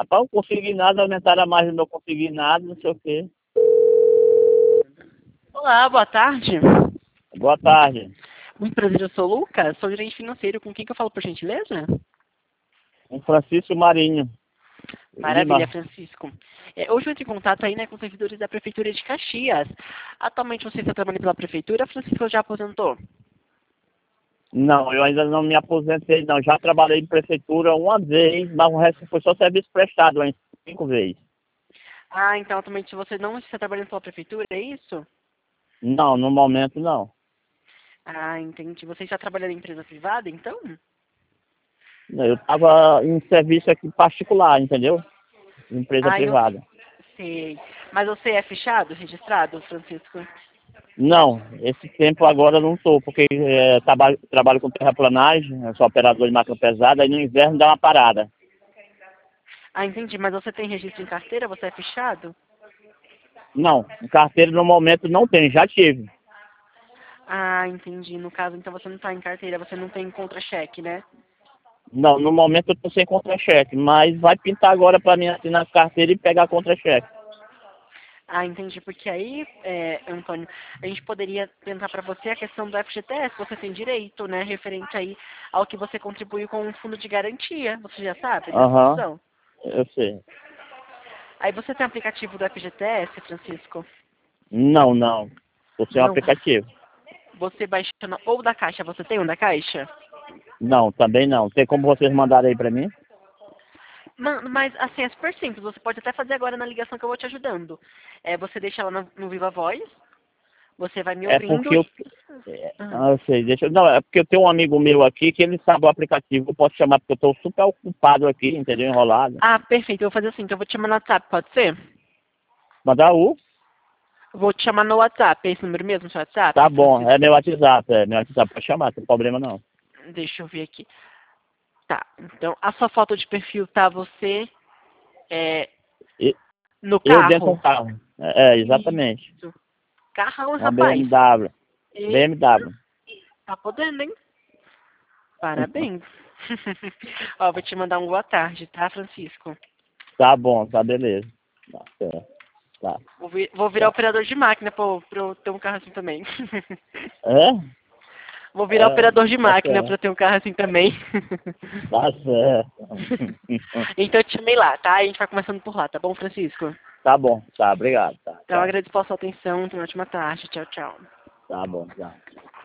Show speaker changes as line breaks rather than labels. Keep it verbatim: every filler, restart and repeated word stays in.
rapaz, eu não consegui nada, aumentaram a margem, não consegui nada, não sei o quê.
Olá, boa tarde.
Boa tarde.
Muito prazer, eu sou o Lucas, sou gerente financeiro. Com quem que eu falo, por gentileza?
Um Francisco Marinho.
Maravilha,
Lima.
Francisco. É, hoje eu entro em contato aí, né, com os servidores da Prefeitura de Caxias. Atualmente você está trabalhando pela Prefeitura, Francisco já aposentou?
Não, eu ainda não me aposentei, não. Já trabalhei em prefeitura uma vez, mas o resto foi só serviço prestado, hein? Cinco vezes.
Ah, então atualmente você não está trabalhando pela Prefeitura, é isso?
Não, no momento não.
Ah, entendi. Você está trabalhando em empresa privada, então?
Eu estava em serviço aqui particular, entendeu? Empresa
Ah, eu
privada.
sei. Mas você é fechado, registrado, Francisco?
Não, esse tempo agora eu não estou, porque é, trabalho, trabalho com terraplanagem, eu sou operador de máquina pesada, aí no inverno dá uma parada.
Ah, entendi. Mas você tem registro em carteira? Você é fechado?
Não, carteira no momento não tem, já tive.
Ah, entendi. No caso, então você não está em carteira, você não tem contra-cheque, né?
Não, no momento eu estou sem contra-cheque, mas vai pintar agora para mim assinar a carteira e pegar contra-cheque.
Ah, entendi. Porque aí, é, Antônio, a gente poderia tentar para você a questão do F G T S, você tem direito, né? Referente aí ao que você contribuiu com o fundo de garantia. Você já sabe dessa
Aham,
opção?
eu sei.
Aí você tem aplicativo do F G T S, Francisco?
Não, não. Você é um
Não.
aplicativo.
Você baixando ou da Caixa, você tem um da Caixa?
Não, também não. Tem como vocês mandarem aí para mim?
Mano, mas assim, é super simples. Você pode até fazer agora na ligação que eu vou te ajudando. É, você deixa ela no, no Viva Voz, você vai me
É
ouvindo
porque eu...
e...
é,
Ah.
ah, eu sei, deixa eu... Não, é porque eu tenho um amigo meu aqui que ele sabe o aplicativo. Eu posso chamar porque eu estou super ocupado aqui, entendeu? Enrolado.
Ah, perfeito. Eu vou fazer assim, então eu vou te chamar no WhatsApp, pode ser?
Mandar o...
Eu vou te chamar no WhatsApp. É esse número mesmo, seu
Tá
WhatsApp,
bom, é
Francisco?
meu WhatsApp, é meu WhatsApp. Pode chamar, não tem problema não.
Deixa eu ver aqui. Tá, então a sua foto de perfil tá você é,
E,
no
eu dentro de um
carro?
carro. É, é, exatamente.
Isso. Carrão,
Uma
rapaz.
B M W.
E
B M W.
tá podendo, hein? Parabéns. Ó, vou te mandar um boa tarde, tá, Francisco?
Tá bom, tá beleza. Tá certo. Tá,
Vou, vi- vou virar
tá.
operador de máquina pra, eu- pra eu ter um carro assim também.
É?
Vou virar
É,
operador de
tá
máquina pra
certo.
eu ter um carro assim também.
Tá certo.
Então eu te chamei lá, tá? A gente vai começando por lá, tá bom, Francisco?
Tá bom, tá, obrigado. Tá,
Então eu
tchau.
agradeço pela sua atenção, tenha uma ótima tarde. Tchau, tchau.
Tá bom, tchau.